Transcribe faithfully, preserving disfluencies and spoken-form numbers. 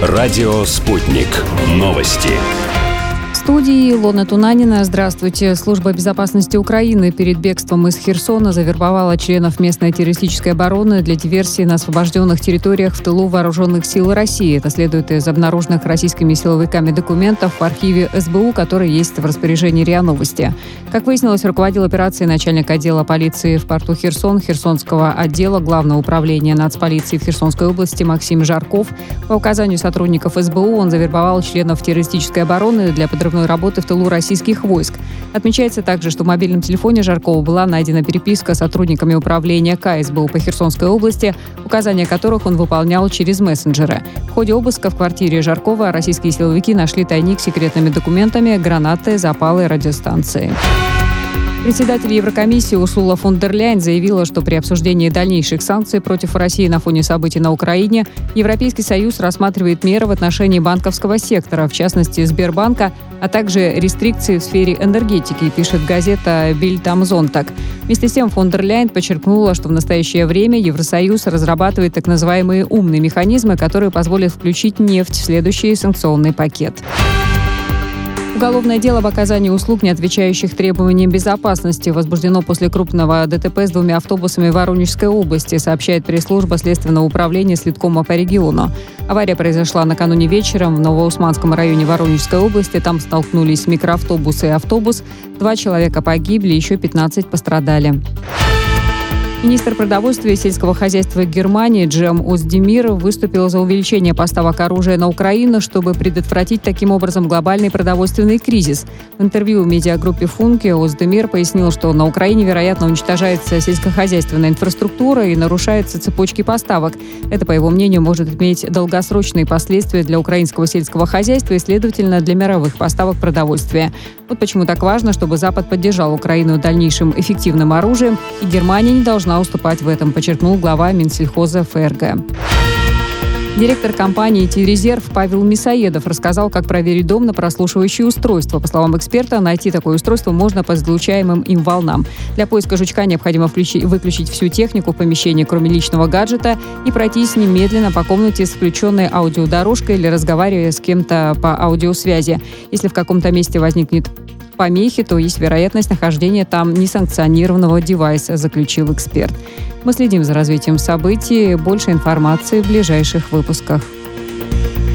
Радио «Спутник». Новости. В студии Илона Тунанина. Здравствуйте. Служба безопасности Украины перед бегством из Херсона завербовала членов местной террористической обороны для диверсии на освобожденных территориях в тылу вооруженных сил России. Это следует из обнаруженных российскими силовиками документов в архиве эс бэ у, который есть в распоряжении РИА Новости. Как выяснилось, руководил операцией начальник отдела полиции в порту Херсон Херсонского отдела Главного управления нацполиции в Херсонской области Максим Жарков. По указанию сотрудников эс бэ у он завербовал членов террористической обороны для подрывной работы в тылу российских войск. Отмечается также, что в мобильном телефоне Жаркова была найдена переписка с сотрудниками управления ка эс бэ у по Херсонской области, указания которых он выполнял через мессенджеры. В ходе обыска в квартире Жаркова российские силовики нашли тайник с секретными документами, гранаты, запалы и радиостанции. Председатель Еврокомиссии Урсула фон дер Ляйен заявила, что при обсуждении дальнейших санкций против России на фоне событий на Украине Европейский Союз рассматривает меры в отношении банковского сектора, в частности Сбербанка, а также рестрикции в сфере энергетики, пишет газета Bild am Sonntag. Вместе с тем фон дер Ляйен подчеркнула, что в настоящее время Евросоюз разрабатывает так называемые умные механизмы, которые позволят включить нефть в следующий санкционный пакет. Уголовное дело об оказании услуг, не отвечающих требованиям безопасности, возбуждено после крупного дэ тэ пэ с двумя автобусами в Воронежской области, сообщает пресс-служба Следственного управления Следкома по региону. Авария произошла накануне вечером в Новоусманском районе Воронежской области. Там столкнулись микроавтобус и автобус. Два человека погибли, еще пятнадцать пострадали. Министр продовольствия и сельского хозяйства Германии Джем Оздемир выступил за увеличение поставок оружия на Украину, чтобы предотвратить таким образом глобальный продовольственный кризис. В интервью медиагруппе «Функе» Оздемир пояснил, что на Украине, вероятно, уничтожается сельскохозяйственная инфраструктура и нарушаются цепочки поставок. Это, по его мнению, может иметь долгосрочные последствия для украинского сельского хозяйства и, следовательно, для мировых поставок продовольствия. Вот почему так важно, чтобы Запад поддержал Украину дальнейшим эффективным оружием, и Германия не должна уступать в этом, подчеркнул глава Минсельхоза эф эр гэ. Директор компании «Т-Резерв» Павел Мясоедов рассказал, как проверить дом на прослушивающее устройство. По словам эксперта, найти такое устройство можно по излучаемым им волнам. Для поиска жучка необходимо включить, выключить всю технику в помещении, кроме личного гаджета, и пройтись немедленно по комнате с включенной аудиодорожкой или разговаривая с кем-то по аудиосвязи. Если в каком-то месте возникнет помехи, то есть вероятность нахождения там несанкционированного девайса, заключил эксперт. Мы следим за развитием событий. Больше информации в ближайших выпусках.